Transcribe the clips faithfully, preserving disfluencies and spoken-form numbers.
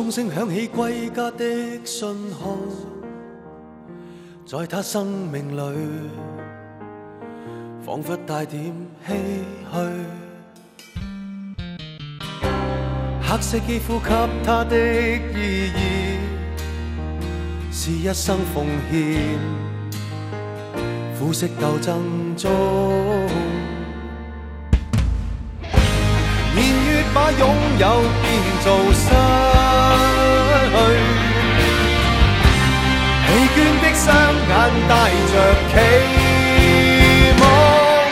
钟声响起归家的信号，在他生命里仿佛带点唏嘘。黑色肌肤给他的意义是一生奉献，肤色斗争中，年月把拥有变做失去，疲倦的雙眼帶着期望，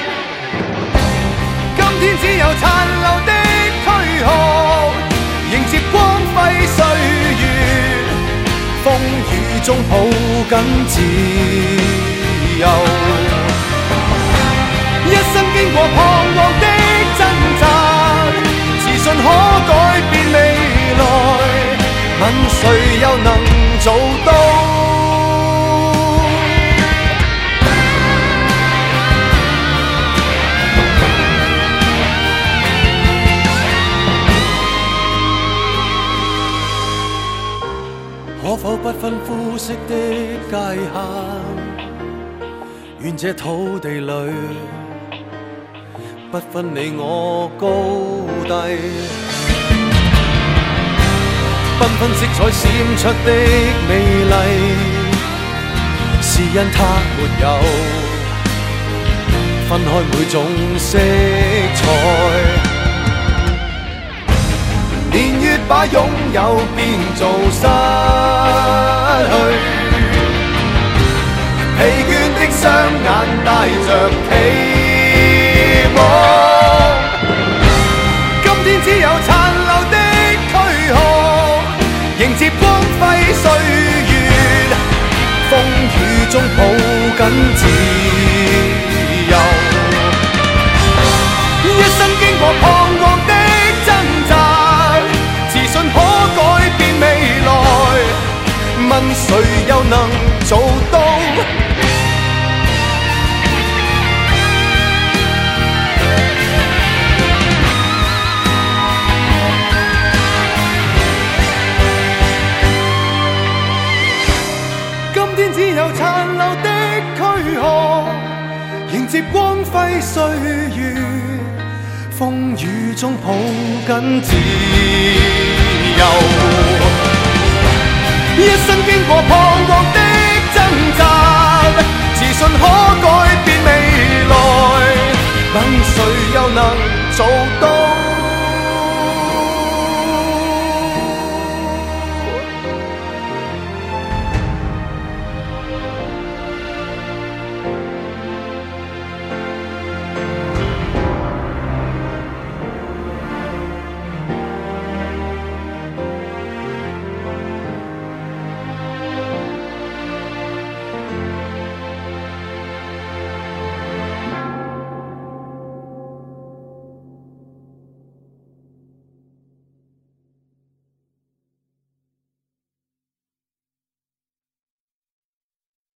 今天只有殘留的軀殼，迎接光輝歲月，風雨中抱緊自由，一生經過彷徨的掙扎，自信可改變未來，問誰又能做到？可否不分膚色的界限？願這土地裏不分你我高低，繽紛色彩閃出的美麗，是因它沒有分開每種色彩。年月把擁有變做失去，疲倦的雙眼帶着期望，今天只有殘留的軀殼，迎接光輝歲月，風雨中抱緊自由，一生經過彷徨的掙扎，自信可改變未來，問誰又能做到？今天只有殘留的軀殼，迎接光輝歲月，風雨中抱緊自由，一生經過彷徨的掙扎，自信可